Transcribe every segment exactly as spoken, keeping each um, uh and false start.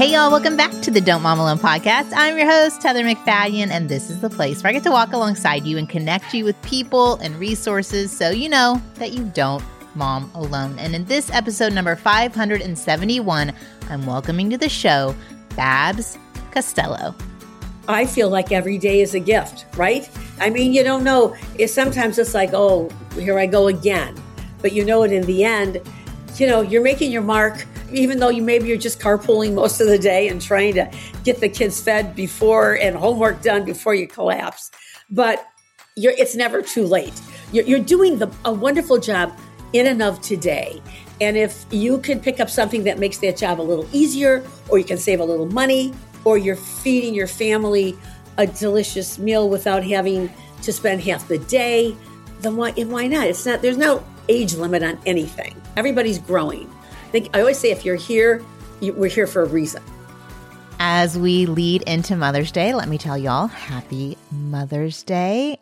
Hey y'all, welcome back to the Don't Mom Alone podcast. I'm your host, Heather McFadden, and this is the place where I get to walk alongside you and connect you with people and resources so you know that you don't mom alone. And in this episode number five hundred seventy-one, I'm welcoming to the show Babs Costello. I feel like every day is a gift, right? I mean, you don't know. It's, sometimes it's like, oh, here I go again. But you know it in the end, you know, you're making your mark. Even though you maybe you're just carpooling most of the day and trying to get the kids fed before and homework done before you collapse. But you're, it's never too late. You're, you're doing the, a wonderful job in and of today. And if you can pick up something that makes that job a little easier, or you can save a little money, or you're feeding your family a delicious meal without having to spend half the day, then why, why not? It's not, there's no age limit on anything. Everybody's growing. I always say if you're here, we're here for a reason. As we lead into Mother's Day, let me tell y'all, happy Mother's Day.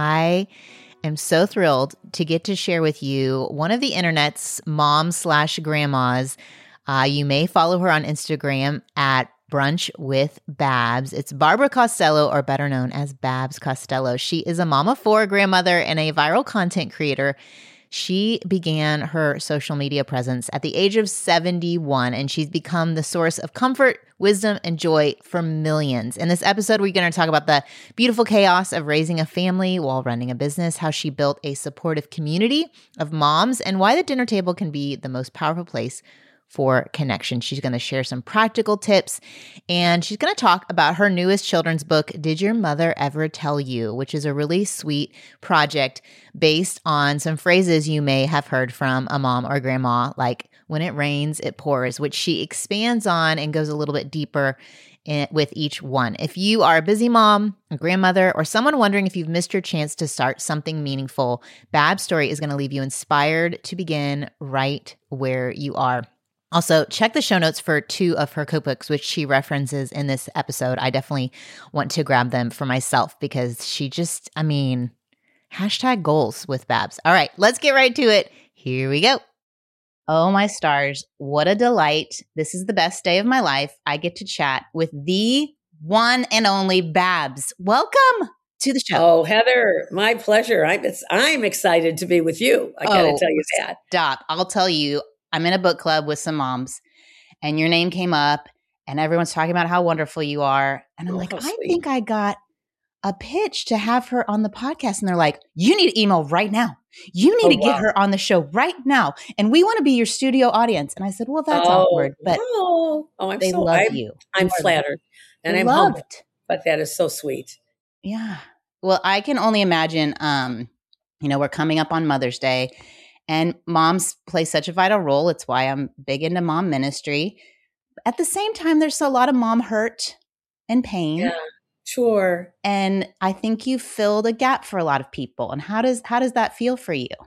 I am so thrilled to get to share with you one of the internet's moms slash grandmas. Uh, you may follow her on Instagram at Brunch with Babs. It's Barbara Costello, or better known as Babs Costello. She is a mom of four, grandmother, and a viral content creator. She began her social media presence at the age of seventy-one, and she's become the source of comfort, wisdom, and joy for millions. In this episode, we're going to talk about the beautiful chaos of raising a family while running a business, how she built a supportive community of moms, and why the dinner table can be the most powerful place for connection. She's going to share some practical tips, and she's going to talk about her newest children's book, Did Your Mother Ever Tell You?, which is a really sweet project based on some phrases you may have heard from a mom or grandma, like when it rains, it pours, which she expands on and goes a little bit deeper in, with each one. If you are a busy mom, a grandmother, or someone wondering if you've missed your chance to start something meaningful, Bab's story is going to leave you inspired to begin right where you are. Also, check the show notes for two of her cookbooks, which she references in this episode. I definitely want to grab them for myself because she just, I mean, hashtag goals with Babs. All right, let's get right to it. Here we go. Oh, my stars. What a delight. This is the best day of my life. I get to chat with the one and only Babs. Welcome to the show. Oh, Heather, my pleasure. I'm, it's, I'm excited to be with you. I got to oh, tell you that. Stop. I'll tell you. I'm in a book club with some moms, and your name came up, and everyone's talking about how wonderful you are. And I'm oh, like, I sweet. think I got a pitch to have her on the podcast. And they're like, you need to email right now. You need oh, to get wow. her on the show right now. And we want to be your studio audience. And I said, well, that's oh, awkward, but oh, oh, I'm they so, love I'm, you. I'm You are flattered, and I'm loved. humbled, but that is so sweet. Yeah. Well, I can only imagine, um, you know, we're coming up on Mother's Day. And moms play such a vital role. It's why I'm big into mom ministry. At the same time, there's a lot of mom hurt and pain. Yeah, sure. And I think you filled a gap for a lot of people. And how does how does that feel for you?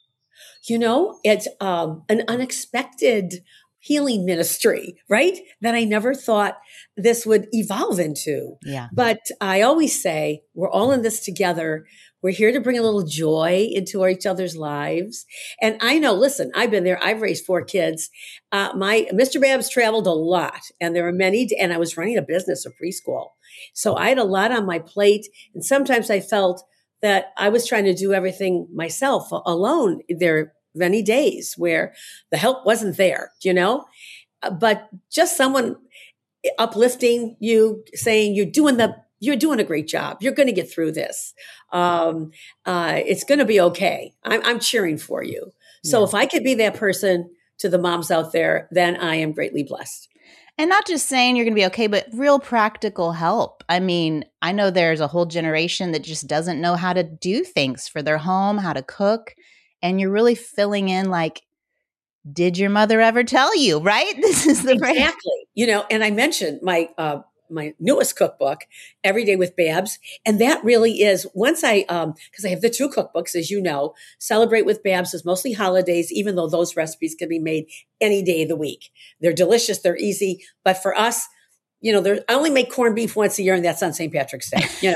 You know, it's um, an unexpected healing ministry, right? That I never thought this would evolve into. Yeah. But I always say we're all in this together. We're here to bring a little joy into our, each other's lives. And I know, listen, I've been there. I've raised four kids. Uh, my Mister Babs traveled a lot, and there were many, and I was running a business, a preschool. So I had a lot on my plate. And sometimes I felt that I was trying to do everything myself alone. There are many days where the help wasn't there, you know, but just someone uplifting you, saying you're doing the You're doing a great job. You're going to get through this. Um, uh, it's going to be okay. I'm, I'm cheering for you. So Yeah. if I could be that person to the moms out there, then I am greatly blessed. And not just saying you're going to be okay, but real practical help. I mean, I know there's a whole generation that just doesn't know how to do things for their home, how to cook. And you're really filling in like, did your mother ever tell you, right? This is the Exactly. You know, and I mentioned my, uh, my newest cookbook, Every Day with Babs. And that really is, once I, um, cause I have the two cookbooks, as you know, Celebrate with Babs is mostly holidays, even though those recipes can be made any day of the week. They're delicious. They're easy. But for us, you know, there, I only make corned beef once a year, and that's on Saint Patrick's Day, you know.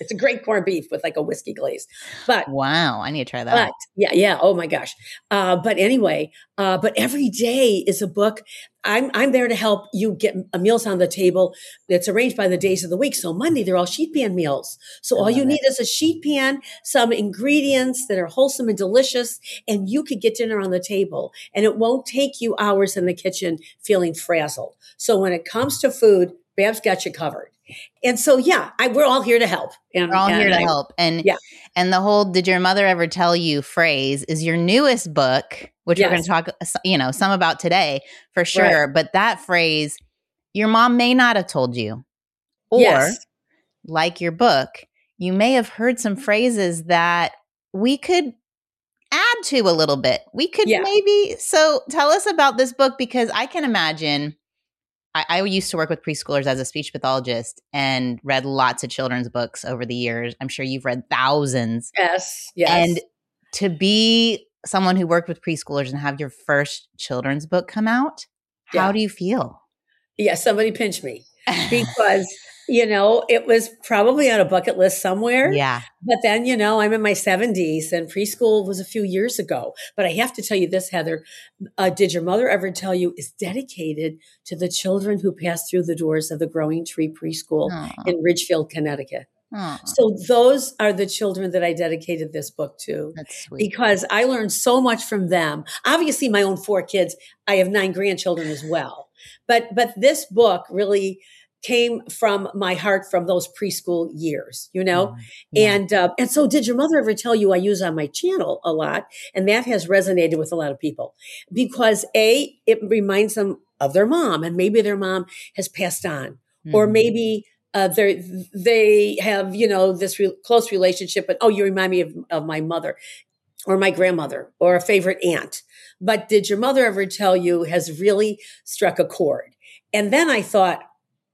It's a great corned beef with like a whiskey glaze. But wow, I need to try that. But yeah, yeah. Oh my gosh. Uh, but anyway, uh, but every day is a book. I'm I'm there to help you get meals on the table. It's arranged by the days of the week. So Monday they're all sheet pan meals. So all you it. need is a sheet pan, some ingredients that are wholesome and delicious, and you could get dinner on the table. And it won't take you hours in the kitchen feeling frazzled. So when it comes to food, Bab's got you covered. And so, yeah, I, we're all here to help. And, we're all and here to I, help. And yeah. and the whole "Did your mother ever tell you" phrase is your newest book, which yes. we're going to talk, you know, some about today for sure. Right. But that phrase, your mom may not have told you, or yes. like your book, you may have heard some phrases that we could add to a little bit. We could yeah. maybe. So tell us about this book, because I can imagine. I, I used to work with preschoolers as a speech pathologist and read lots of children's books over the years. I'm sure you've read thousands. Yes, yes. And to be someone who worked with preschoolers and have your first children's book come out, how yeah. do you feel? Yeah, somebody pinch me, because, you know, it was probably on a bucket list somewhere. Yeah. But then, you know, I'm in my seventies and preschool was a few years ago. But I have to tell you this, Heather, uh, Did Your Mother Ever Tell You is dedicated to the children who passed through the doors of the Growing Tree Preschool Aww. In Ridgefield, Connecticut. Aww. So those are the children that I dedicated this book to. That's sweet. Because I learned so much from them. Obviously, my own four kids, I have nine grandchildren as well. But but this book really came from my heart from those preschool years, you know? Yeah. And, uh, and so Did Your Mother Ever Tell You I use on my channel a lot. And that has resonated with a lot of people because A, it reminds them of their mom, and maybe their mom has passed on, mm. or maybe uh, they they have, you know, this re- close relationship, but, oh, you remind me of, of my mother or my grandmother or a favorite aunt. But Did Your Mother Ever Tell You has really struck a chord. And then I thought,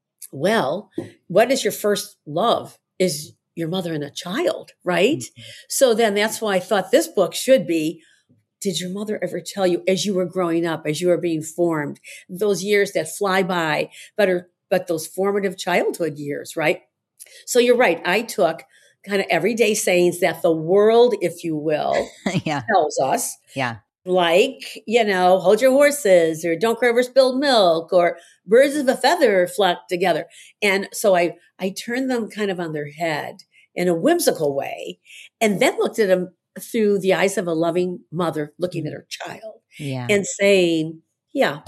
well, what is your first love? Is your mother and a child, right? Mm-hmm. So then that's why I thought this book should be, did your mother ever tell you as you were growing up, as you were being formed, those years that fly by, but are, but those formative childhood years, right? So you're right. I took kind of everyday sayings that the world, if you will, yeah. tells us. Yeah. Like, you know, hold your horses, or don't cry over spilled milk, or birds of a feather flock together. And so I, I turned them kind of on their head in a whimsical way, and then looked at them through the eyes of a loving mother looking at her child yeah. and saying, yeah,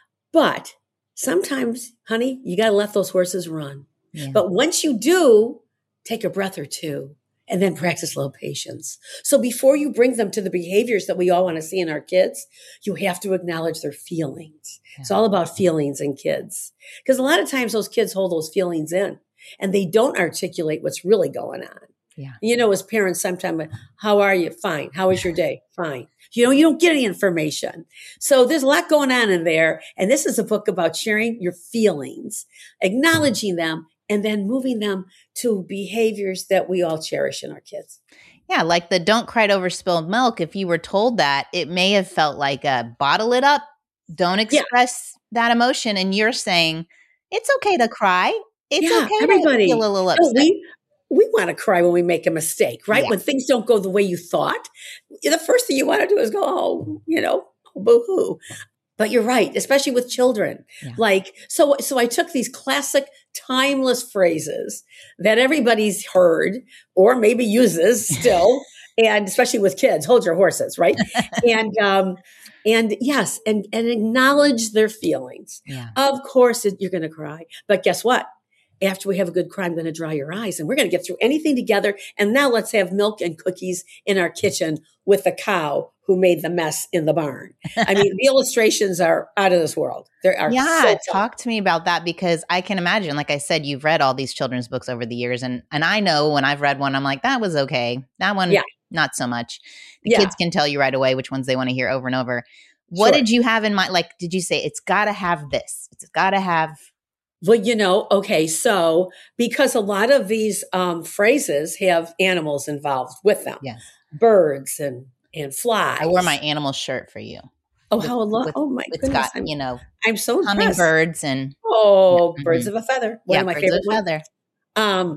but sometimes, honey, you got to let those horses run. Yeah. But once you do, take a breath or two. And then practice low patience. So before you bring them to the behaviors that we all want to see in our kids, you have to acknowledge their feelings. Yeah. It's all about feelings in kids. Because a lot of times those kids hold those feelings in and they don't articulate what's really going on. Yeah. You know, as parents, sometimes, how are you? Fine. How was your day? Fine. You know, you don't get any information. So there's a lot going on in there. And this is a book about sharing your feelings, acknowledging them, and then moving them to behaviors that we all cherish in our kids. Yeah, like the don't cry over spilled milk. If you were told that, it may have felt like a bottle it up, don't express yeah. that emotion. And you're saying, it's okay to cry. It's yeah, okay everybody. to feel a little upset. No, we, we want to cry when we make a mistake, right? Yeah. When things don't go the way you thought, the first thing you want to do is go, oh, you know, boo-hoo. But you're right, especially with children. Yeah. Like, so, so I took these classic timeless phrases that everybody's heard or maybe uses still, and especially with kids, hold your horses, right? and, um, and yes, and, and acknowledge their feelings. Yeah. Of course, you're going to cry, but guess what? After we have a good cry, I'm going to dry your eyes and we're going to get through anything together. And now let's have milk and cookies in our kitchen with the cow who made the mess in the barn. I mean, the illustrations are out of this world. There are yeah, so talk to me about that, because I can imagine, like I said, you've read all these children's books over the years. And, and I know when I've read one, I'm like, that was okay. That one, yeah. not so much. The yeah. kids can tell you right away which ones they want to hear over and over. What sure. did you have in mind? Like, did you say it's got to have this? It's got to have... Well, you know, okay, so because a lot of these um, phrases have animals involved with them. Yes. Birds and, and flies. I wore my animal shirt for you. Oh, with, how long? With, oh, my it's goodness. It's got, you know, I'm so hummingbirds and... Oh, mm-hmm. birds of a feather. One yeah, of my birds favorite of a feather. Um,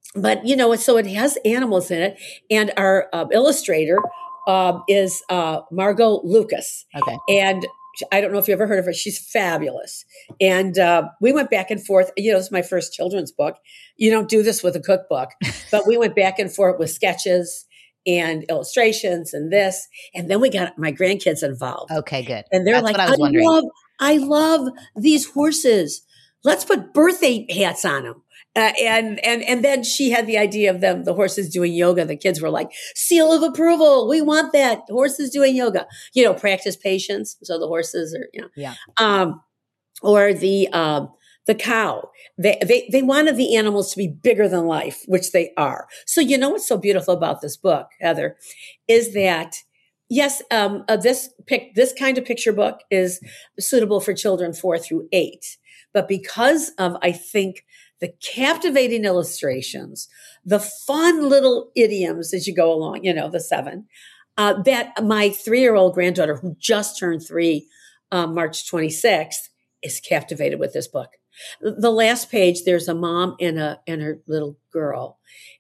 but you know, so it has animals in it. And our uh, illustrator um, is uh, Margot Lucas. Okay. And I don't know if you ever heard of her. She's fabulous. And uh, we went back and forth. You know, it's my first children's book. You don't do this with a cookbook, but we went back and forth with sketches and illustrations and this. And then we got my grandkids involved. Okay, good. And they're That's like, what I was I wondering. love, I love these horses. Let's put birthday hats on them. Uh, and and and then she had the idea of them, the horses doing yoga. The kids were like, seal of approval. We want that. Horses doing yoga. You know, practice patience. So the horses are, you know, Yeah. Um, or the um, the cow. They, they they wanted the animals to be bigger than life, which they are. So you know what's so beautiful about this book, Heather, is that yes, um, uh, this pic this kind of picture book is suitable for children four through eight. But because of, I think, the captivating illustrations, the fun little idioms as you go along, you know, the seven, uh, that my three-year-old granddaughter, who just turned three, um, March twenty-sixth, is captivated with this book. The last page, there's a mom and a and her little girl.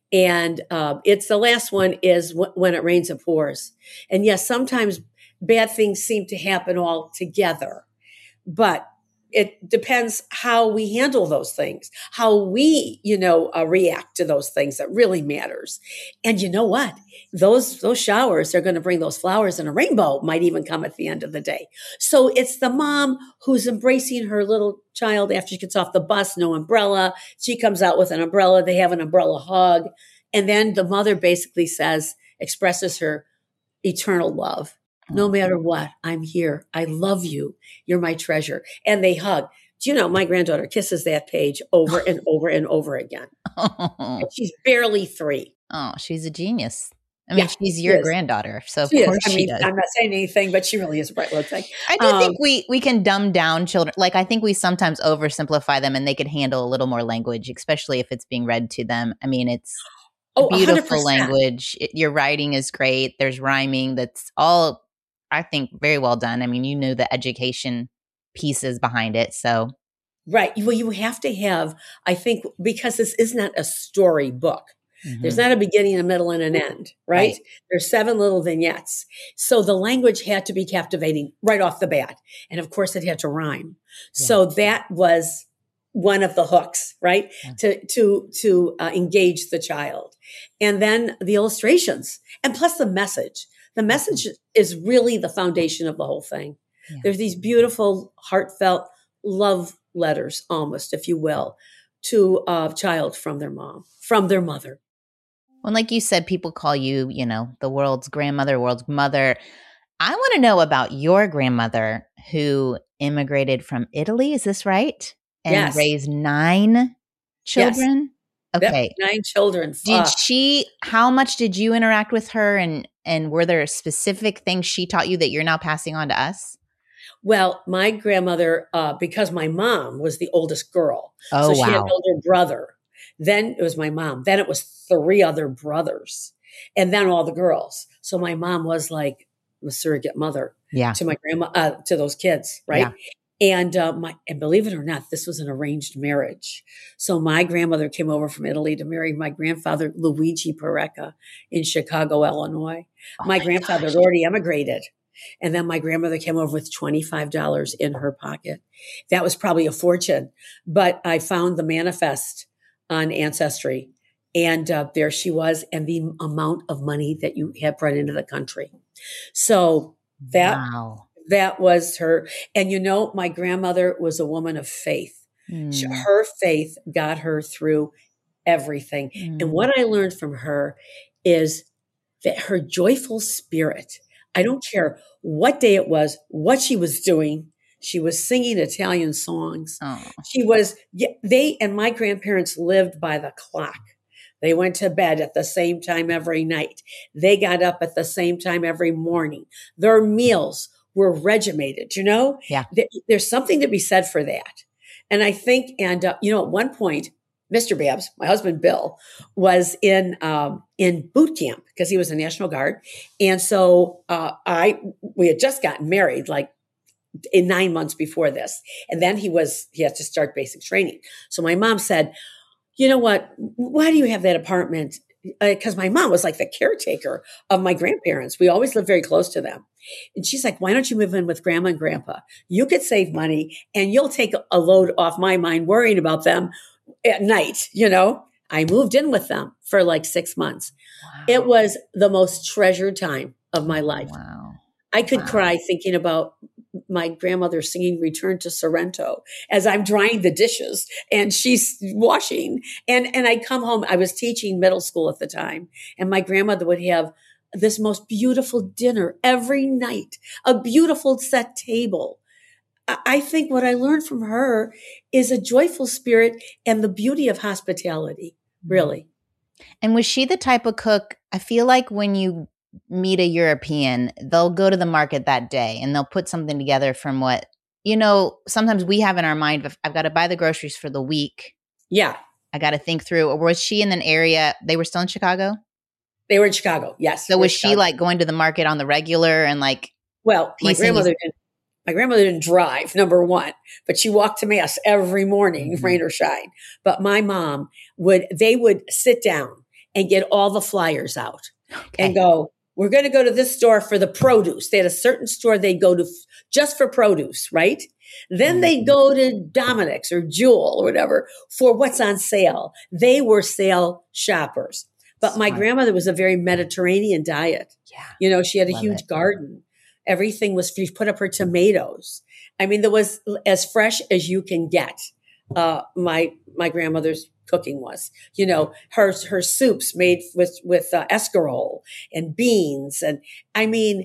And um, it's the last one is w- when it rains, it pours. And yes, sometimes bad things seem to happen all together, but it depends how we handle those things, how we, you know, uh, react to those things that really matters. And you know what? Those, those showers are going to bring those flowers, and a rainbow might even come at the end of the day. So it's the mom who's embracing her little child after she gets off the bus, no umbrella. She comes out with an umbrella. They have an umbrella hug. And then the mother basically says, expresses her eternal love. No matter what, I'm here. I love you. You're my treasure. And they hug. Do you know, my granddaughter kisses that page over and over and over again. Oh, And she's barely three. oh, she's a genius. I mean, Yeah, she's your she is. granddaughter, so of She course is. I she mean, does. I'm not saying anything, but she really is bright. Looks like. I do Um, think we we can dumb down children. Like I think we sometimes oversimplify them, and they could handle a little more language, especially if it's being read to them. I mean, it's oh, one hundred beautiful percent. language. It, your writing is great. There's rhyming. That's all. I think very well done. I mean, you know the education pieces behind it, so Right. Well, you have to have, I think, because this is not a story book. mhm. There's not a beginning, a middle, and an end, right? Right. There's seven little vignettes. So the language had to be captivating right off the bat. And of course, it had to rhyme. Yeah. So that was one of the hooks, right? Yeah. To to to uh, engage the child. And then the illustrations, and plus the message. The message is really the foundation of the whole thing. Yeah. There's these beautiful, heartfelt love letters, almost, if you will, to a child from their mom, from their mother. Well, like you said, people call you, you know, the world's grandmother, world's mother. I want to know about your grandmother who immigrated from Italy. Is this right? And Yes. raised nine children. Yep, Okay. nine children. Did Fuck. she? How much did you interact with her, and and were there specific things she taught you that you're now passing on to us? Well, my grandmother, uh, because my mom was the oldest girl, Oh so she had wow. an older brother. Then it was my mom. Then it was three other brothers, and then all the girls. So my mom was like the surrogate mother Yeah. to my grandma, uh, to those kids, right? Yeah. And uh, my and believe it or not, this was an arranged marriage. So my grandmother came over from Italy to marry my grandfather Luigi Pareca in Chicago, Illinois. Oh my my grandfather gosh. had already emigrated. And then my grandmother came over with twenty-five dollars in her pocket. That was probably a fortune. But I found the manifest on Ancestry. And uh, there she was, and the amount of money that you have brought into the country. So that Wow. that was her. And you know, my grandmother was a woman of faith. She- Mm, Her faith got her through everything. And mm. what I learned from her is that her joyful spirit, I don't care what day it was, what she was doing, she was singing Italian songs. Oh. She was, yeah, they and my grandparents lived by the clock. They went to bed at the same time every night. They got up at the same time every morning. Their meals were regimented, you know? Yeah. There- There's something to be said for that. And I think, and, uh, you know, at one point, Mister Babs, my husband Bill, was in um, in boot camp because he was a National Guard. And so uh, I we had just gotten married like in nine months before this. And then he was he had to start basic training. So my mom said, you know what? Why do you have that apartment? Because uh, my mom was like the caretaker of my grandparents. We always lived very close to them. And she's like, why don't you move in with grandma and grandpa? You could save money and you'll take a load off my mind worrying about them at night. You know, I moved in with them for like six months. Wow. It was the most treasured time of my life. Wow. I could wow. cry thinking about my grandmother singing Return to Sorrento as I'm drying the dishes and she's washing. And, and I'd come home. I was teaching middle school at the time. And my grandmother would have this most beautiful dinner every night, a beautiful set table. I think what I learned from her is a joyful spirit and the beauty of hospitality, really. And was she the type of cook? I feel like when you meet a European, they'll go to the market that day and they'll put something together from what, you know, sometimes we have in our mind, I've got to buy the groceries for the week. Yeah. I got to think through. Or was she in an area, they were still in Chicago? They were in Chicago, yes. So was she like going to the market on the regular and like? Well, my grandmother didn't. My grandmother didn't drive, number one, but she walked to mass every morning, mm-hmm. rain or shine. But my mom would, they would sit down and get all the flyers out okay. and go, we're going to go to this store for the produce. They had a certain store they'd go to f- just for produce, right? Then mm-hmm. they'd go to Dominic's or Jewel or whatever for what's on sale. They were sale shoppers. But my grandmother was a very Mediterranean diet. Yeah. You know, she had a Love huge it. garden. Everything was, she put up her tomatoes. I mean, there was as fresh as you can get. Uh, my, my grandmother's cooking was, you know, her, her soups made with, with uh, escarole and beans. And I mean,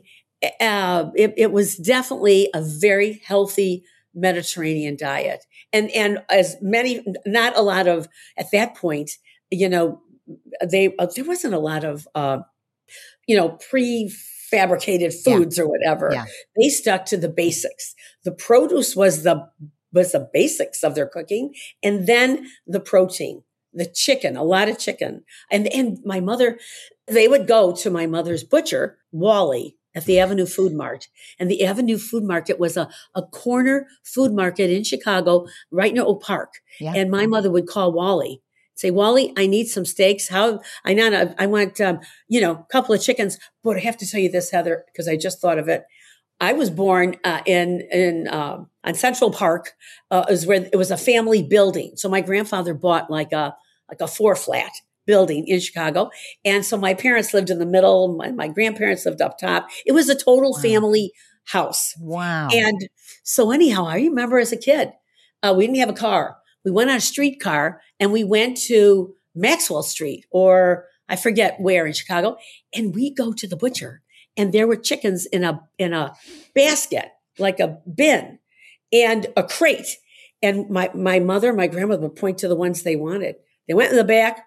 uh, it, it was definitely a very healthy Mediterranean diet. And, and as many, not a lot of, at that point, you know, they, uh, there wasn't a lot of, uh, you know, prefabricated foods yeah. or whatever. Yeah. They stuck to the basics. The produce was the, was the basics of their cooking. And then the protein, the chicken, a lot of chicken. And, and my mother, they would go to my mother's butcher, Wally, at the Avenue Food Mart. And the Avenue Food Market was a, a corner food market in Chicago, right near Oak Park. Yeah. And my mother would call Wally. Say, Wally, I need some steaks. How I know I want, um, you know, a couple of chickens. But I have to tell you this, Heather, because I just thought of it. I was born uh, in in uh, on Central Park, uh, is where it was a family building. So my grandfather bought like a like a four flat building in Chicago, and so my parents lived in the middle. My, my grandparents lived up top. It was a total wow. family house. Wow. And so anyhow, I remember as a kid, uh, we didn't have a car. We went on a streetcar and we went to Maxwell Street or I forget where in Chicago. And we go to the butcher and there were chickens in a, in a basket, like a bin and a crate. And my, my mother, my grandmother would point to the ones they wanted. They went in the back,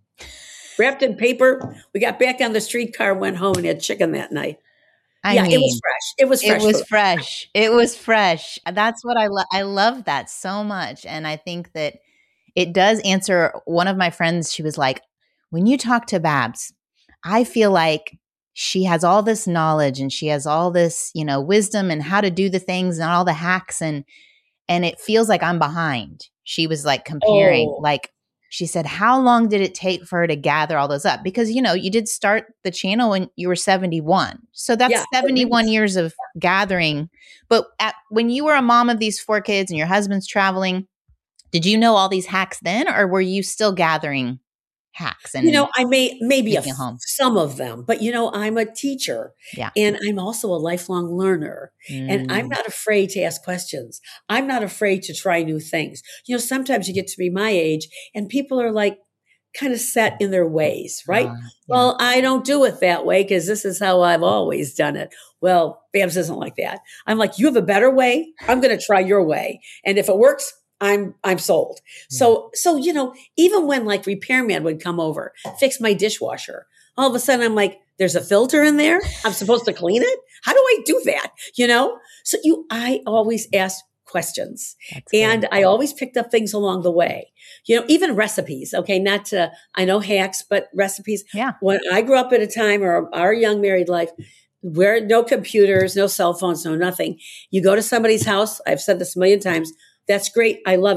wrapped in paper. We got back on the streetcar, went home and had chicken that night. I yeah, mean, it was fresh. It was fresh. It was fresh. It was fresh. That's what I love. I love that so much. And I think that it does answer one of my friends. She was like, when you talk to Babs, I feel like she has all this knowledge and she has all this, you know, wisdom and how to do the things and all the hacks. And, and it feels like I'm behind. She was like comparing, oh. like, she said, how long did it take for her to gather all those up? Because, you know, you did start the channel when you were seventy-one. So that's yeah, seventy-one years of gathering. But at, when you were a mom of these four kids and your husband's traveling, did you know all these hacks then? Or were you still gathering hacks? And you know, I may, maybe a, home? some of them, but you know, I'm a teacher yeah. and I'm also a lifelong learner mm. and I'm not afraid to ask questions. I'm not afraid to try new things. You know, sometimes you get to be my age and people are like kind of set in their ways, right? Uh, yeah. Well, I don't do it that way because this is how I've always done it. Well, Babs isn't like that. I'm like, you have a better way. I'm going to try your way. And if it works, I'm, I'm sold. Yeah. So, so, you know, even when like repairman would come over, fix my dishwasher, all of a sudden I'm like, there's a filter in there. I'm supposed to clean it. How do I do that? You know? So you, I always ask questions and I always picked up things along the way, you know, even recipes. Okay. Not to, I know hacks, but recipes. Yeah. When I grew up at a time or our young married life, where no computers, no cell phones, no nothing. You go to somebody's house. I've said this a million times. That's great. I love it.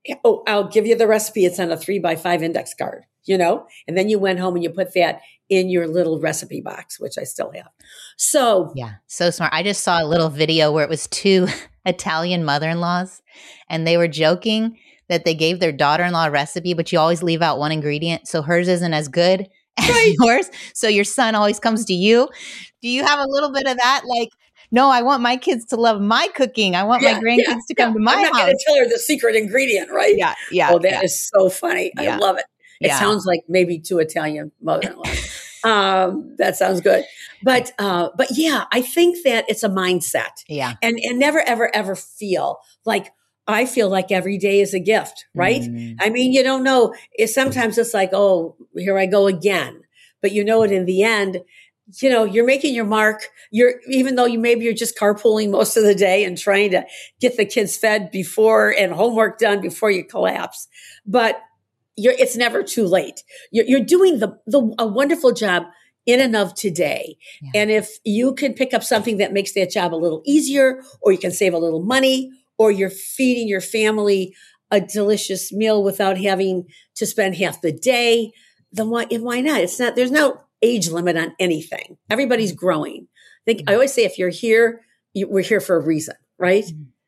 oh, I'll give you the recipe. It's on a three by five index card, you know, and then you went home and you put that in your little recipe box, which I still have. So Yeah, so smart. I just saw a little video where it was two Italian mother-in-laws, and they were joking that they gave their daughter-in-law a recipe, but you always leave out one ingredient, so hers isn't as good as right. yours. So your son always comes to you. Do you have a little bit of that? Like, no, I want my kids to love my cooking. I want Yeah, my grandkids yeah, to come yeah. to my I'm not house. going to tell her the secret ingredient, right? Yeah, yeah. Oh, that yeah. is so funny. Yeah. I love it. It Yeah. sounds like maybe two Italian mother-in-laws. um, that sounds good. But uh, but yeah, I think that it's a mindset. Yeah. And and never, ever, ever feel like, I feel like every day is a gift, right? Mm. I mean, you don't know. It, sometimes it's like, oh, here I go again. But you know it in the end, you know, you're making your mark. You're, even though you maybe you're just carpooling most of the day and trying to get the kids fed before and homework done before you collapse. But you're, it's never too late. You're, you're doing the, the, a wonderful job in and of today. Yeah. And if you can pick up something that makes that job a little easier, or you can save a little money, or you're feeding your family a delicious meal without having to spend half the day, then why, why not? It's not, there's no age limit on anything. Everybody's growing. I think I always say, if you're here, you, we're here for a reason, right?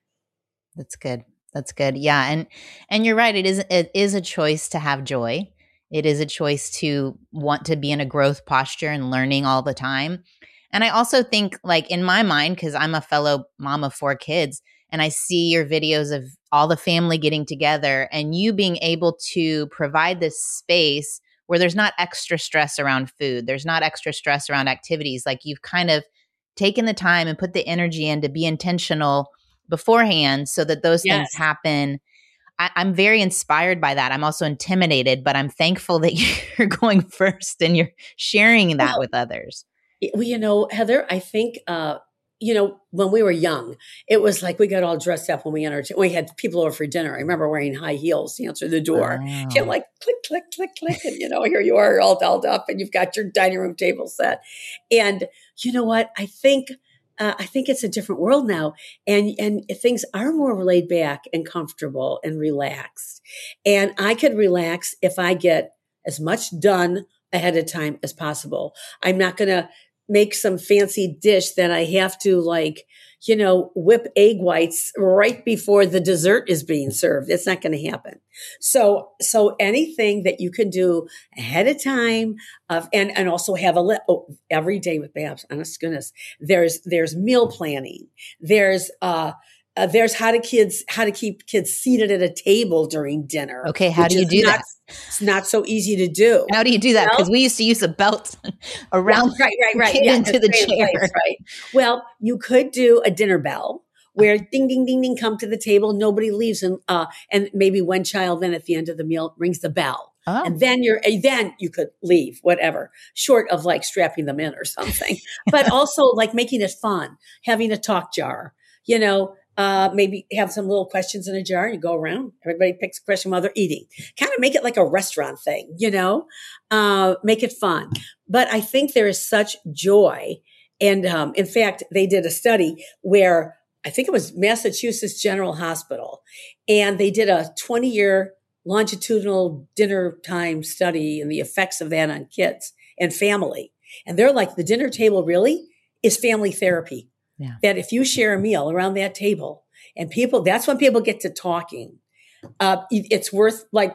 That's good. That's good. Yeah. And, and you're right. It is, it is a choice to have joy. It is a choice to want to be in a growth posture and learning all the time. And I also think, like, in my mind, because I'm a fellow mom of four kids, and I see your videos of all the family getting together and you being able to provide this space where there's not extra stress around food. There's not extra stress around activities. Like, you've kind of taken the time and put the energy in to be intentional beforehand so that those Yes. things happen. I, I'm very inspired by that. I'm also intimidated, but I'm thankful that you're going first and you're sharing that Well, with others. Well, you know, Heather, I think, uh, you know, when we were young, it was like we got all dressed up when we entered. We had people over for dinner. I remember wearing high heels to answer the door. Wow. You know, like click, click, click, click. And, you know, here you are all dolled up and you've got your dining room table set. And you know what? I think, uh, I think it's a different world now. And, and things are more laid back and comfortable and relaxed. And I could relax if I get as much done ahead of time as possible. I'm not going to make some fancy dish that I have to, like, you know, whip egg whites right before the dessert is being served. It's not going to happen. So, so anything that you can do ahead of time, of, and, and also have a, li- oh, every day with Babs, honest goodness, there's, there's meal planning. There's, uh, Uh, there's how to kids how to keep kids seated at a table during dinner. Okay, how do you do not, that? It's not so easy to do. How do you do that? Because Well, we used to use a belt around right, right, right. the kid Yeah, into to the stay in chair. place, right. Well, you could do a dinner bell where ding, ding, ding, ding, come to the table. Nobody leaves, and uh, and maybe one child then at the end of the meal rings the bell. Oh. And then you're, and then you could leave, whatever, short of like strapping them in or something. But also like making it fun, having a talk jar, you know. Uh, maybe have some little questions in a jar and you go around. Everybody picks a question while they're eating. Kind of make it like a restaurant thing, you know, uh, make it fun. But I think there is such joy. And um, in fact, they did a study where I think it was Massachusetts General Hospital, and they did a twenty year longitudinal dinner time study and the effects of that on kids and family. And they're like, the dinner table really is family therapy. Yeah. That if you share a meal around that table and people, that's when people get to talking. Uh, it's worth, like,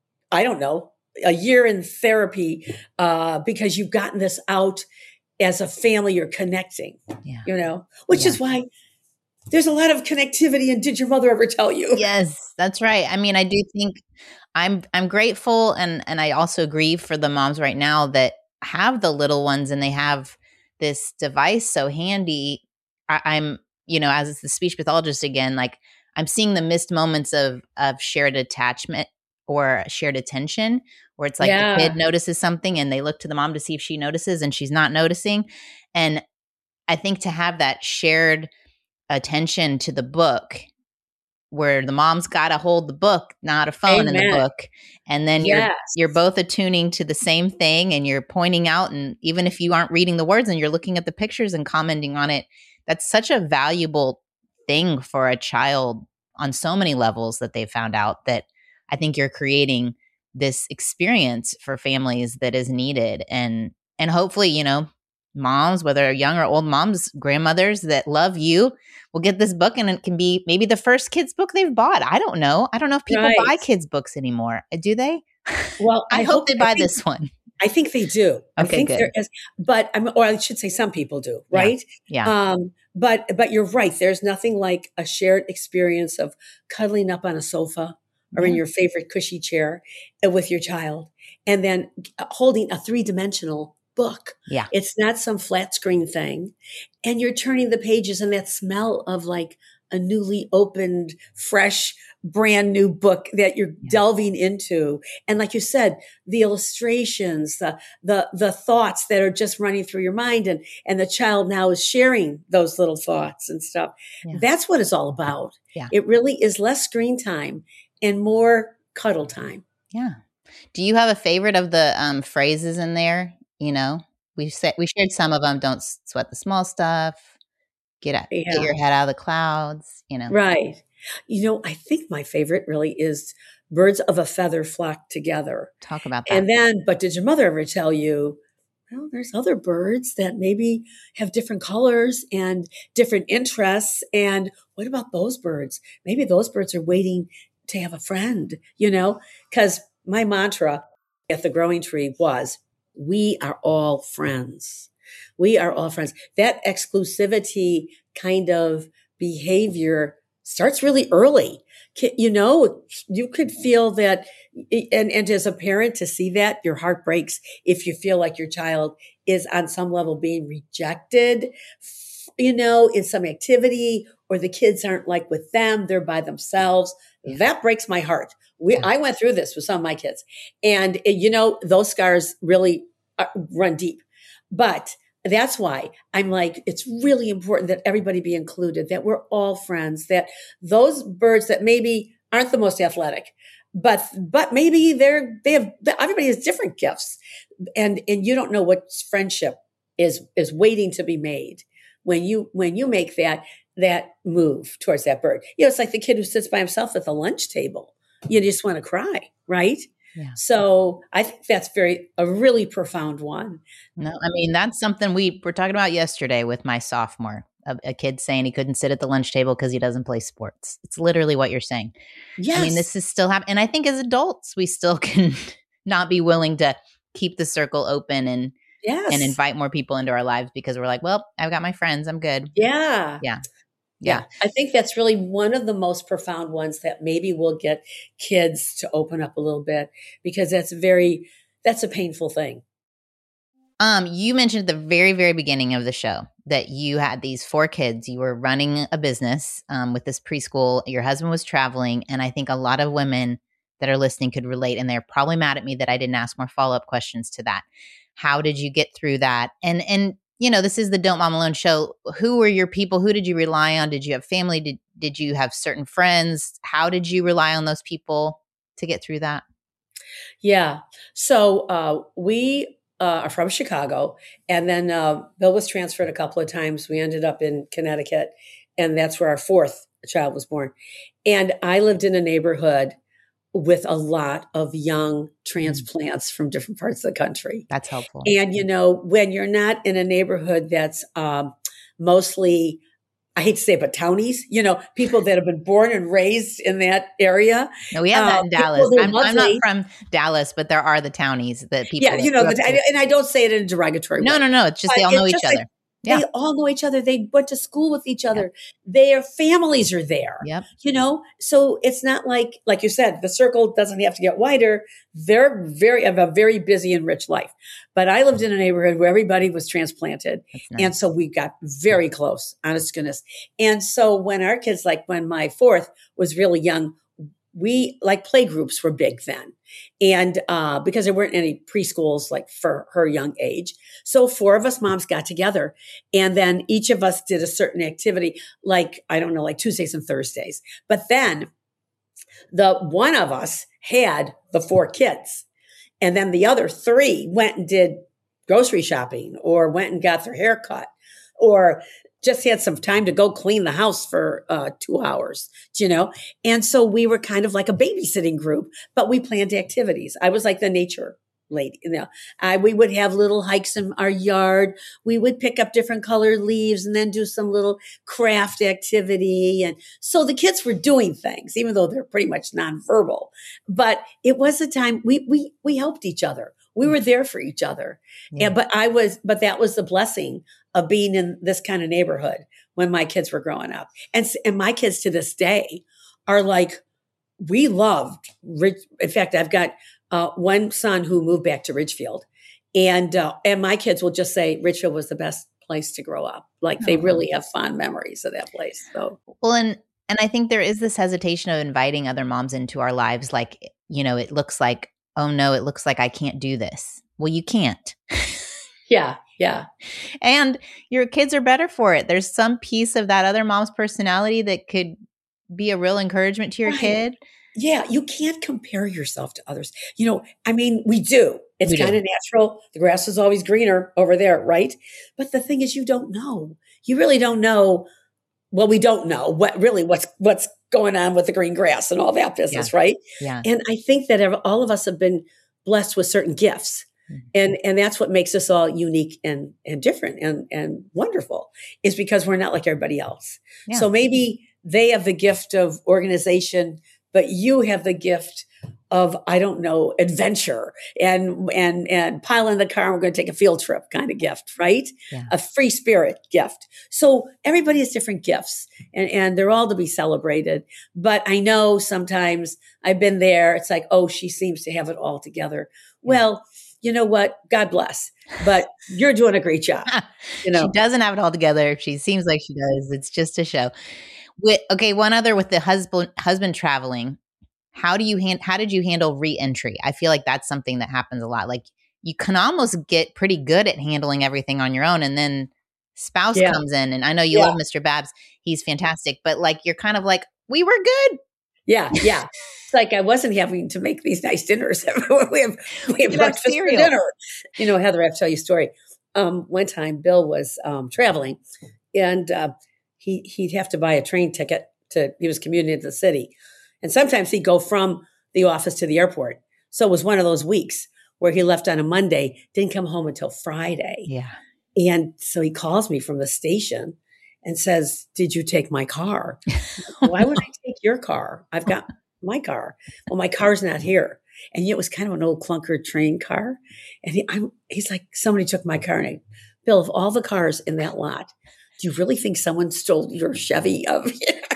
I don't know, a year in therapy uh, because you've gotten this out as a family. You're connecting, Yeah. you know, which Yeah. is why there's a lot of connectivity. And did your mother ever tell you? Yes, that's right. I mean, I do think I'm I'm grateful, and and I also grieve for the moms right now that have the little ones and they have this device so handy. I, I'm, you know, as the speech pathologist again, like, I'm seeing the missed moments of of shared attachment or shared attention, where it's like Yeah. the kid notices something and they look to the mom to see if she notices and she's not noticing. And I think to have that shared attention to the book, where the mom's got to hold the book, not a phone in the Amen. book, and then you're Yes. you're both attuning to the same thing and you're pointing out, and even if you aren't reading the words and you're looking at the pictures and commenting on it, that's such a valuable thing for a child on so many levels that they found out that I think you're creating this experience for families that is needed. And, and hopefully, you know, moms, whether young or old moms, grandmothers that love you will get this book, and it can be maybe the first kids book they've bought. I don't know. I don't know if people Right. buy kids books anymore. Do they? Well, I, I hope, hope- they I buy think- this one. I think they do. I Okay, think good. there is, but I'm, or I should say some people do, Yeah. right? Yeah. Um, but, but you're right. There's nothing like a shared experience of cuddling up on a sofa or in Yeah. your favorite cushy chair with your child, and then holding a three-dimensional book. Yeah. It's not some flat screen thing. And you're turning the pages, and that smell of like a newly opened, fresh, brand new book that you're Yeah. delving into. And like you said, the illustrations, the, the, the thoughts that are just running through your mind, and, and the child now is sharing those little thoughts and stuff. Yeah. That's what it's all about. Yeah. It really is less screen time and more cuddle time. Yeah. Do you have a favorite of the um, phrases in there? You know, we said we shared some of them. Don't s- sweat the small stuff. Get out, Yeah. get your head out of the clouds. You know, Right. You know, I think my favorite really is birds of a feather flock together. talk about that. And then, but did your mother ever tell you, well, there's other birds that maybe have different colors and different interests. And what about those birds? Maybe those birds are waiting to have a friend, you know? Because my mantra at the Growing Tree was, we are all friends. We are all friends. That exclusivity kind of behavior starts really early. Ki- You know, you could feel that, and, and as a parent to see that, your heart breaks if you feel like your child is on some level being rejected, f- you know, in some activity, or the kids aren't like with them, they're by themselves. Yeah. That breaks my heart. We, Yeah. I went through this with some of my kids, and uh, you know, those scars really uh, run deep. But that's why I'm like, it's really important that everybody be included, that we're all friends, that those birds that maybe aren't the most athletic, but, but maybe they're, they have, everybody has different gifts, and, and you don't know what friendship is, is waiting to be made when you, when you make that, that move towards that bird. You know, it's like the kid who sits by himself at the lunch table. You just want to cry, right? Yeah. So I think that's very, a really profound one. No, I mean, that's something we were talking about yesterday with my sophomore, a, a kid saying he couldn't sit at the lunch table because he doesn't play sports. It's literally what you're saying. Yes. I mean, this is still happening. And I think as adults, we still can not be willing to keep the circle open and, yes. and invite more people into our lives because we're like, well, I've got my friends. I'm good. Yeah. Yeah. Yeah. Yeah. I think that's really one of the most profound ones that maybe will get kids to open up a little bit, because that's very, that's a painful thing. Um, you mentioned at the very, very beginning of the show that you had these four kids. You were running a business um, with this preschool. Your husband was traveling. And I think a lot of women that are listening could relate. And they're probably mad at me that I didn't ask more follow-up questions to that. How did you get through that? And, and, you know, this is the Don't Mom Alone show. Who were your people? Who did you rely on? Did you have family? Did, did you have certain friends? How did you rely on those people to get through that? Yeah. So uh, we uh, are from Chicago, and then uh, Bill was transferred a couple of times. We ended up in Connecticut, and that's where our fourth child was born. And I lived in a neighborhood with a lot of young transplants from different parts of the country. That's helpful. And, you know, when you're not in a neighborhood that's um, mostly, I hate to say it, but townies, you know, people that have been born and raised in that area. No, we have that uh, in Dallas. people, they're I'm, I'm not lovely. from Dallas, but there are the townies that people. Yeah, you that know, grew the, up to- and I don't say it in a derogatory no, way. no, no. It's just But they all it's know each just like other. Yeah. They all know each other. They went to school with each other. Their families are there. Yep. You know, so it's not like, like you said, the circle doesn't have to get wider. They're very, have a very busy and rich life. But I lived in a neighborhood where everybody was transplanted. That's nice. And so we got very close, honest to goodness. And so when our kids, like when my fourth was really young, we like play groups were big then. And uh, because there weren't any preschools like for her young age. So four of us moms got together, and then each of us did a certain activity, like, I don't know, like Tuesdays and Thursdays. But then the one of us had the four kids, and then the other three went and did grocery shopping or went and got their hair cut or just had some time to go clean the house for uh, two hours, you know? And so we were kind of like a babysitting group, but we planned activities. I was like the nature lady, you know, I, we would have little hikes in our yard. We would pick up different colored leaves and then do some little craft activity. And so the kids were doing things, even though they're pretty much nonverbal, but it was a time we, we, we helped each other. We were there for each other. Yeah. And, but I was, but that was the blessing of being in this kind of neighborhood when my kids were growing up. And, and my kids to this day are like, we loved Rich. In fact, I've got uh, one son who moved back to Ridgefield, and, uh, and my kids will just say Ridgefield was the best place to grow up. Like they really have fond memories of that place. So, well, and, and I think there is this hesitation of inviting other moms into our lives. Like, you know, it looks like, oh no, it looks like I can't do this. Well, you can't. Yeah. Yeah. And your kids are better for it. There's some piece of that other mom's personality that could be a real encouragement to your right. kid. Yeah. You can't compare yourself to others. You know, I mean, we do. It's kind of natural. The grass is always greener over there, right? But the thing is, you don't know. You really don't know. Well, we don't know what really what's what's going on with the green grass and all that business, yeah. right? Yeah. And I think that all of us have been blessed with certain gifts. And and that's what makes us all unique and and different and and wonderful, is because we're not like everybody else. Yeah. So maybe they have the gift of organization, but you have the gift of, I don't know, adventure and and and pile in the car and we're going to take a field trip kind of gift, right? Yeah. A free spirit gift. So everybody has different gifts, and, and they're all to be celebrated. But I know sometimes I've been there. It's like, oh, she seems to have it all together. Yeah. Well, you know what? God bless. But you're doing a great job. You know, she doesn't have it all together. She seems like she does. It's just a show. With okay, one other with the husband husband traveling. How do you hand? How did you handle re-entry? I feel like that's something that happens a lot. Like you can almost get pretty good at handling everything on your own, and then spouse yeah. comes in. And I know you yeah. love Mister Babs; he's fantastic. But like you're kind of like, we were good. Yeah, yeah. It's like I wasn't having to make these nice dinners. we have we have breakfast for dinner. You know, Heather, I have to tell you a story. Um, one time, Bill was um, traveling, and uh, he he'd have to buy a train ticket to. He was commuting into the city. And sometimes he'd go from the office to the airport. So it was one of those weeks where he left on a Monday, didn't come home until Friday. Yeah. And so he calls me from the station and says, did you take my car? Why would I take your car? I've got my car. Well, my car's not here. And it was kind of an old clunker train car. And he, I'm, he's like, somebody took my car. And I, Bill, of all the cars in that lot, do you really think someone stole your Chevy? Of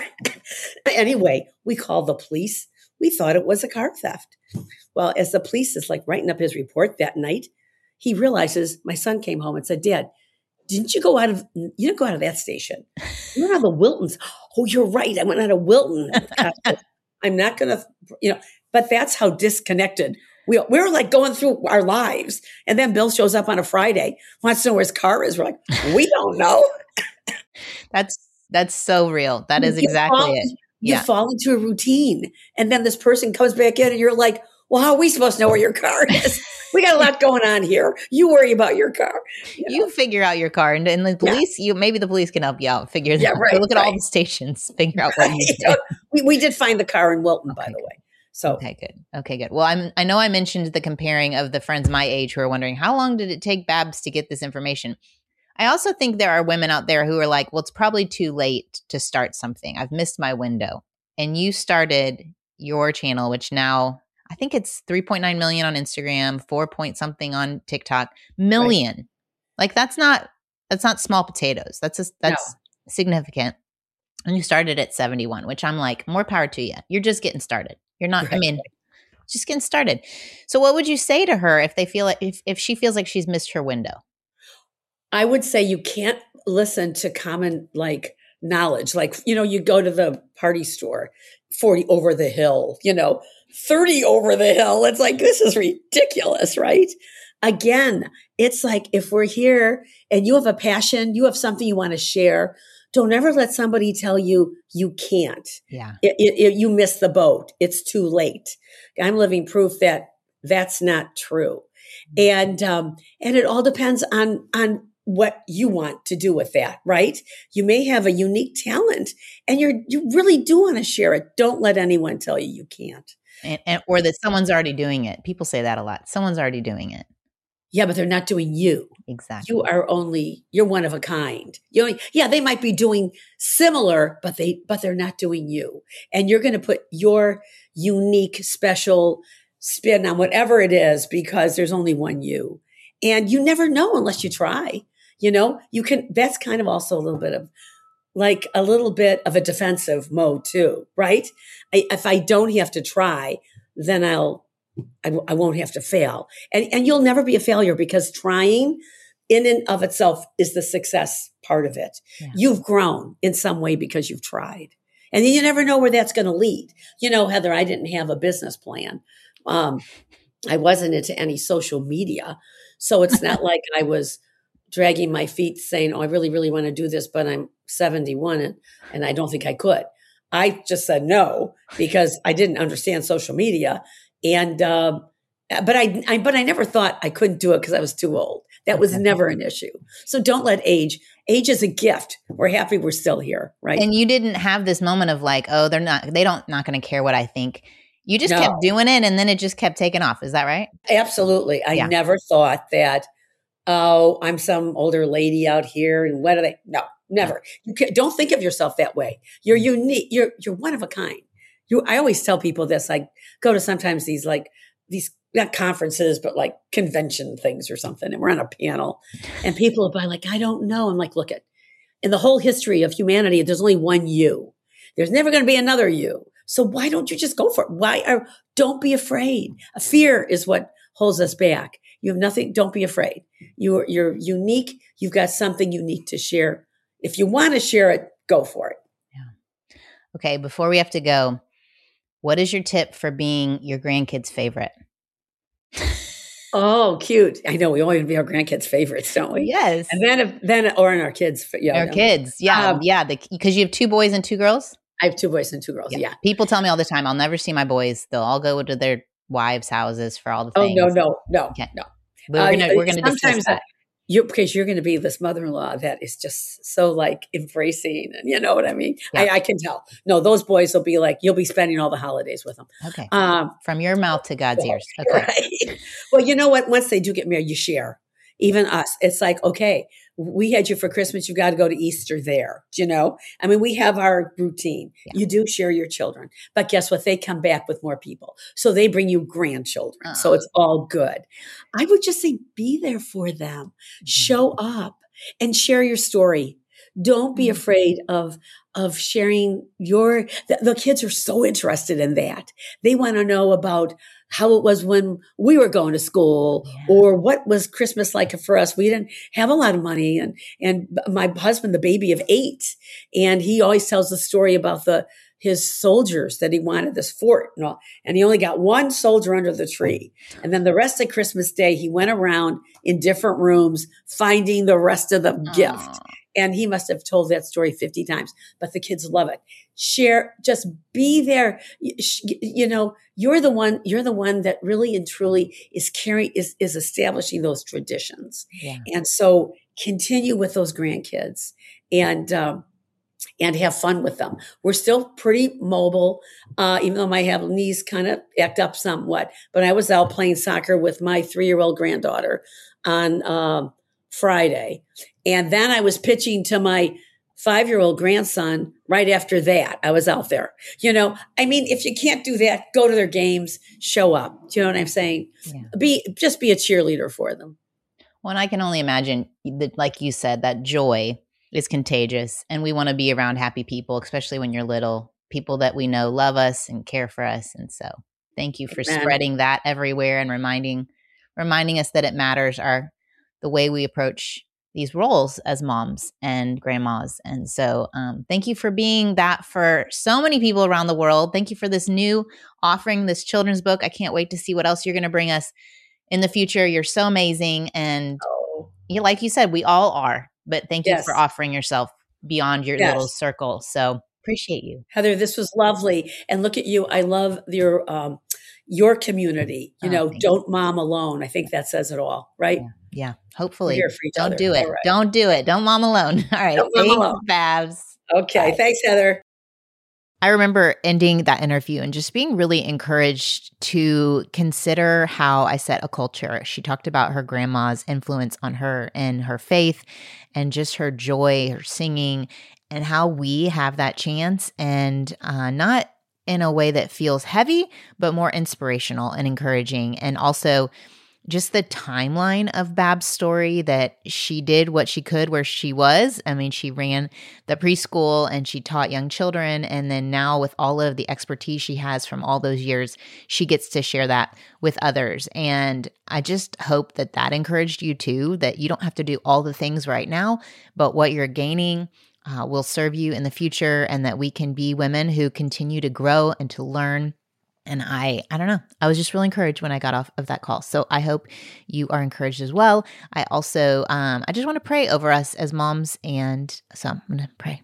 Anyway, we called the police. We thought it was a car theft. Well, as the police is like writing up his report that night, he realizes my son came home and said, Dad, didn't you go out of, you didn't go out of that station. You went out of the Wiltons. Oh, you're right. I went out of Wilton. I'm not going to, you know, but that's how disconnected we, we were like going through our lives. And then Bill shows up on a Friday, wants to know where his car is. We're like, we don't know. That's, that's so real. That is exactly fall, it. You yeah. fall into a routine, and then this person comes back in and you're like, well, how are we supposed to know where your car is? We got a lot going on here. You worry about your car. You, know? You figure out your car, and, and the police, yeah. you maybe the police can help you out. Figure that yeah, out. Right, Look at right. all the stations. Figure out what you you do. know, we, we did find the car in Wilton, okay, by the good. way. So okay, good. Okay, good. Well, I'm. I know I mentioned the comparing of the friends my age who are wondering how long did it take Babs to get this information. I also think there are women out there who are like, well, it's probably too late to start something. I've missed my window. And you started your channel, which now I think it's three point nine million on Instagram, four point something on TikTok, million. Right. Like that's not, that's not small potatoes. That's, a, that's no. significant. And you started at seventy-one, which I'm like, more power to you. You're just getting started. You're not, right. I mean, just getting started. So what would you say to her if they feel like, if, if she feels like she's missed her window? I would say you can't listen to common like knowledge. Like, you know, you go to the party store, forty over the hill, you know, thirty over the hill. It's like, this is ridiculous, right? Again, it's like if we're here and you have a passion, you have something you want to share, don't ever let somebody tell you you can't. Yeah. It, it, it, you missed the boat. It's too late. I'm living proof that that's not true. And, um, and it all depends on, on what you want to do with that, right? You may have a unique talent and you're, you really do want to share it. Don't let anyone tell you you can't. And, and or that someone's already doing it. People say that a lot. Someone's already doing it. Yeah, but they're not doing you. Exactly. You are only, you're one of a kind. You only, yeah, they might be doing similar, but they, but they're not doing you. And you're going to put your unique, special spin on whatever it is because there's only one you. And you never know unless you try. You know, you can, that's kind of also a little bit of like a little bit of a defensive mode too, right? I, if I don't have to try, then I'll, I, I won't have to fail. And, and you'll never be a failure because trying in and of itself is the success part of it. Yeah. You've grown in some way because you've tried. And you never know where that's going to lead. You know, Heather, I didn't have a business plan. Um, I wasn't into any social media. So it's not like I was dragging my feet saying, oh, I really, really want to do this, but I'm seventy-one and, and I don't think I could. I just said no because I didn't understand social media. And, um, but I, I, but I never thought I couldn't do it because I was too old. That was never an issue. So don't let age, age is a gift. We're happy we're still here. Right. And you didn't have this moment of like, oh, they're not, they don't, not going to care what I think. You just No. kept doing it and then it just kept taking off. Is that right? Absolutely. I Yeah. never thought that, oh, I'm some older lady out here and what are they? No, never. You can, don't think of yourself that way. You're unique. You're, you're one of a kind. You, I always tell people this. I go to sometimes these like these not conferences, but like convention things or something. And we're on a panel and people will be like, I don't know. I'm like, look at in the whole history of humanity, there's only one you. There's never going to be another you. So why don't you just go for it? Why are, don't be afraid. A fear is what holds us back. You have nothing. Don't be afraid. You're, you're unique. You've got something unique to share. If you want to share it, go for it. Yeah. Okay. Before we have to go, what is your tip for being your grandkids' favorite? Oh, cute. I know we all want to be our grandkids' favorites, don't we? Yes. And then, if, then, or in our kids, yeah, Our no. kids. Yeah. Um, yeah. Because you have two boys and two girls? I have two boys and two girls. Yeah. People tell me all the time, I'll never see my boys. They'll all go to their wives' houses for all the Oh, things. no, no, no, Okay. no. But we're gonna Uh, we're gonna discuss sometimes that. you because you're going to be this mother-in-law that is just so like embracing, and you know what I mean. Yeah. I, I can tell. No, those boys will be like you'll be spending all the holidays with them. Okay. Um, From your mouth to God's well, ears. Okay. right. Well, you know what? Once they do get married, you share. Even us, it's like, okay, we had you for Christmas. You got to go to Easter there. You know, I mean, we have our routine. Yeah. You do share your children, but guess what? They come back with more people. So they bring you grandchildren. Oh. So it's all good. I would just say be there for them, show up and share your story. Don't be afraid of, of sharing your, the, the kids are so interested in that. They want to know about how it was when we were going to school Yeah. or what was Christmas like for us. We didn't have a lot of money. And, and my husband, the baby of eight, and he always tells the story about the, his soldiers that he wanted this fort and all. And he only got one soldier under the tree. And then the rest of Christmas Day, he went around in different rooms finding the rest of the gift. Aw. And he must have told that story fifty times, but the kids love it. Share, just be there. You, you know, you're the one, you're the one that really and truly is carrying, is, is establishing those traditions. Yeah. And so continue with those grandkids and, um, and have fun with them. We're still pretty mobile, uh, even though my have knees kind of act up somewhat. But I was out playing soccer with my three-year-old granddaughter on um, Friday. And then I was pitching to my five-year-old grandson right after that. I was out there. You know, I mean, if you can't do that, go to their games, show up. Do you know what I'm saying? Yeah. Be just be a cheerleader for them. Well, and I can only imagine that, like you said, that joy is contagious. And we want to be around happy people, especially when you're little, people that we know love us and care for us. And so thank you for Amen. spreading that everywhere and reminding reminding us that it matters, our the way we approach these roles as moms and grandmas. And so um, thank you for being that for so many people around the world. Thank you for this new offering, this children's book. I can't wait to see what else you're going to bring us in the future. You're so amazing. And Oh, you, like you said, we all are. But thank you Yes. for offering yourself beyond your Yes. little circle. So appreciate you. Heather, this was lovely. And look at you. I love your, um, your community. You Oh, know, thank don't mom alone. I think that says it all, right? Yeah. Yeah. Hopefully. We're here for each Don't other. do it. All right. Don't do it. Don't mom alone. All right. Don't mom Thanks, alone. Babs. Okay. Bye. Thanks, Heather. I remember ending that interview and just being really encouraged to consider how I set a culture. She talked about her grandma's influence on her and her faith and just her joy, her singing, and how we have that chance, and uh, not in a way that feels heavy, but more inspirational and encouraging. And also just the timeline of Bab's story, that she did what she could where she was. I mean, she ran the preschool and she taught young children. And then now with all of the expertise she has from all those years, she gets to share that with others. And I just hope that that encouraged you too, that you don't have to do all the things right now, but what you're gaining uh, will serve you in the future, and that we can be women who continue to grow and to learn. And I, I don't know, I was just really encouraged when I got off of that call. So I hope you are encouraged as well. I also, um, I just want to pray over us as moms. And so I'm going to pray.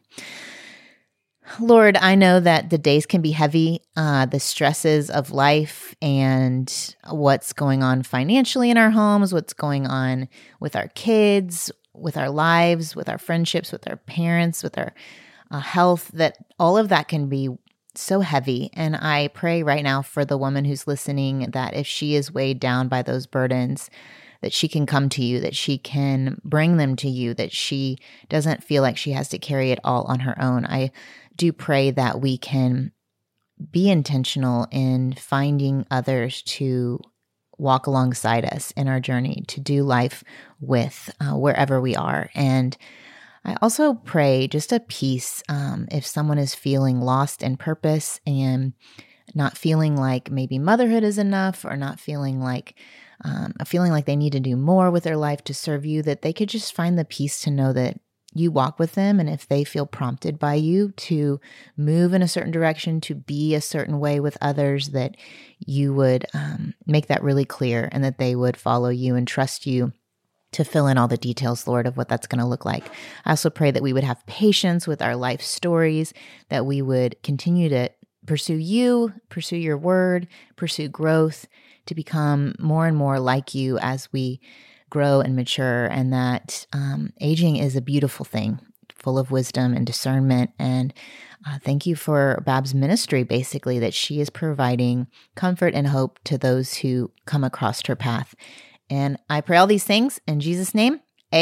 Lord, I know that the days can be heavy, uh, the stresses of life and what's going on financially in our homes, what's going on with our kids, with our lives, with our friendships, with our parents, with our uh, health, that all of that can be so heavy. And I pray right now for the woman who's listening, that if she is weighed down by those burdens, that she can come to you, that she can bring them to you, that she doesn't feel like she has to carry it all on her own. I do pray that we can be intentional in finding others to walk alongside us in our journey, to do life with uh, wherever we are. And I also pray just a peace um, if someone is feeling lost in purpose and not feeling like maybe motherhood is enough, or not feeling like um, feeling like they need to do more with their life to serve you, that they could just find the peace to know that you walk with them. And if they feel prompted by you to move in a certain direction, to be a certain way with others, that you would um, make that really clear, and that they would follow you and trust you to fill in all the details, Lord, of what that's going to look like. I also pray that we would have patience with our life stories, that we would continue to pursue you, pursue your word, pursue growth, to become more and more like you as we grow and mature, and that um, aging is a beautiful thing, full of wisdom and discernment. And uh, thank you for Bab's ministry, basically, that she is providing comfort and hope to those who come across her path. And I pray all these things in Jesus' name.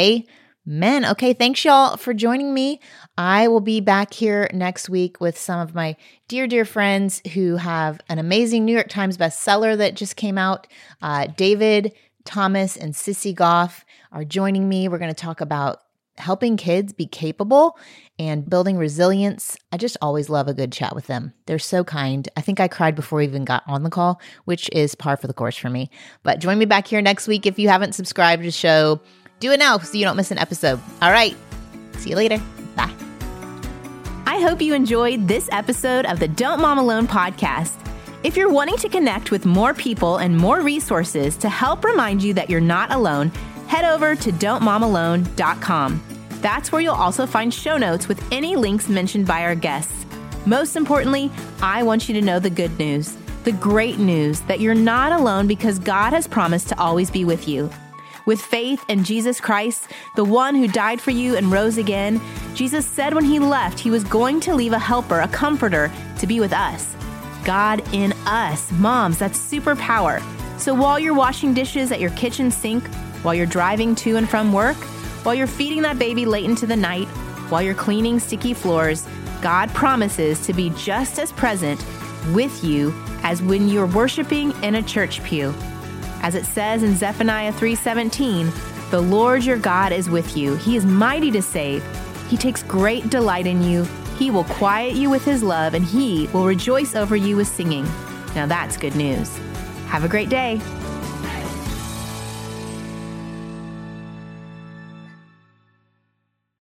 Amen. Okay, thanks y'all for joining me. I will be back here next week with some of my dear, dear friends who have an amazing New York Times bestseller that just came out. Uh, David Thomas and Sissy Goff are joining me. We're going to talk about helping kids be capable and building resilience. I just always love a good chat with them. They're so kind. I think I cried before we even got on the call, which is par for the course for me. But join me back here next week. If you haven't subscribed to the show, do it now so you don't miss an episode. All right. See you later. Bye. I hope you enjoyed this episode of the Don't Mom Alone podcast. If you're wanting to connect with more people and more resources to help remind you that you're not alone, head over to don't mom alone dot com. That's where you'll also find show notes with any links mentioned by our guests. Most importantly, I want you to know the good news, the great news that you're not alone, because God has promised to always be with you. With faith in Jesus Christ, the one who died for you and rose again, Jesus said when he left, he was going to leave a helper, a comforter, to be with us. God in us. Moms, that's superpower. So while you're washing dishes at your kitchen sink, while you're driving to and from work, while you're feeding that baby late into the night, while you're cleaning sticky floors, God promises to be just as present with you as when you're worshiping in a church pew. As it says in Zephaniah three seventeen, the Lord your God is with you. He is mighty to save. He takes great delight in you. He will quiet you with his love, and he will rejoice over you with singing. Now that's good news. Have a great day.